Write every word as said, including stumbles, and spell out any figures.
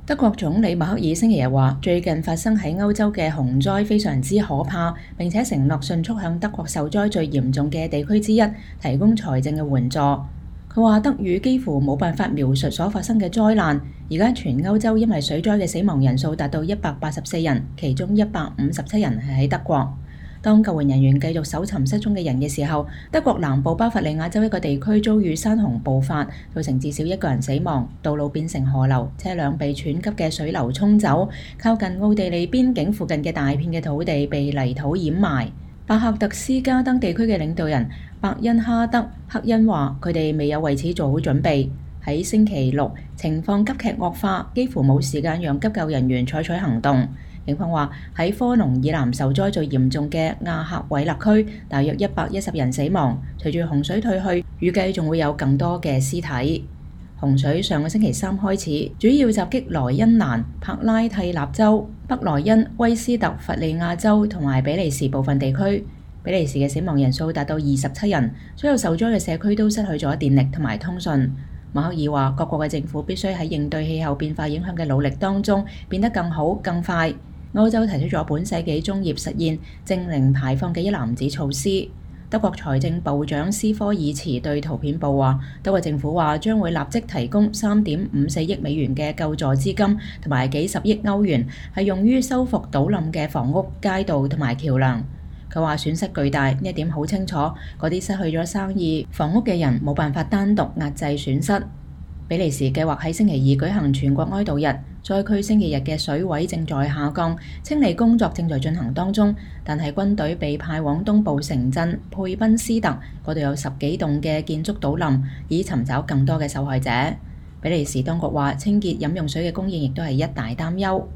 德國總理默克爾星期日話，最近發生喺歐洲嘅洪災非常之可怕，並且承諾迅速向德國受災最嚴重嘅地區之一提供財政嘅援助。佢話德語幾乎冇辦法描述所發生嘅災難。而家全歐洲因為水災嘅死亡人數達到一百八十四人，其中一百五十七人係喺德國。當救援人員繼續搜尋失蹤嘅人嘅時候，德國南部巴伐利亞州一個地區遭遇山洪暴發，造成至少一個人死亡，道路變成河流，車輛被湍急嘅水流沖走，靠近奧地利邊境附近嘅大片嘅土地被泥土掩埋。巴克特斯加登地區嘅領導人伯恩哈德克恩話：佢哋未有為此做好準備。喺星期六，情況急劇惡化，幾乎冇時間讓急救人員採取行動。警方話喺科隆以南受災最嚴重嘅亞克韋勒區，大約一百一十人死亡。隨住洪水退去，預計仲會有更多嘅屍體。洪水上個星期三開始，主要襲擊萊茵蘭、帕拉蒂納州、北萊茵、威斯特伐利亞州同埋比利時部分地區。比利時嘅死亡人數達到二十七人，所有受災嘅社區都失去咗電力同埋通訊。默克爾話：各國嘅政府必須喺應對氣候變化影響嘅努力當中變得更好、更快。歐洲提出咗本世紀中葉實現淨零排放嘅一籃子措施。德國財政部長斯科爾茨對圖片報話：德國政府話將會立即提供三點五四億美元嘅救助資金，同埋幾十億歐元係用於修復倒冧嘅房屋、街道同埋橋樑。佢話損失巨大，呢一點好清楚。嗰啲失去咗生意、房屋嘅人冇辦法單獨壓制損失。比利時計劃喺星期二舉行全國哀悼日，災區星期日嘅水位正在下降，清理工作正在進行當中。但係軍隊被派往東部城鎮佩賓斯特，嗰度有十幾棟嘅建築倒冧，以尋找更多嘅受害者。比利時當局話，清潔飲用水嘅供應亦都係一大擔憂。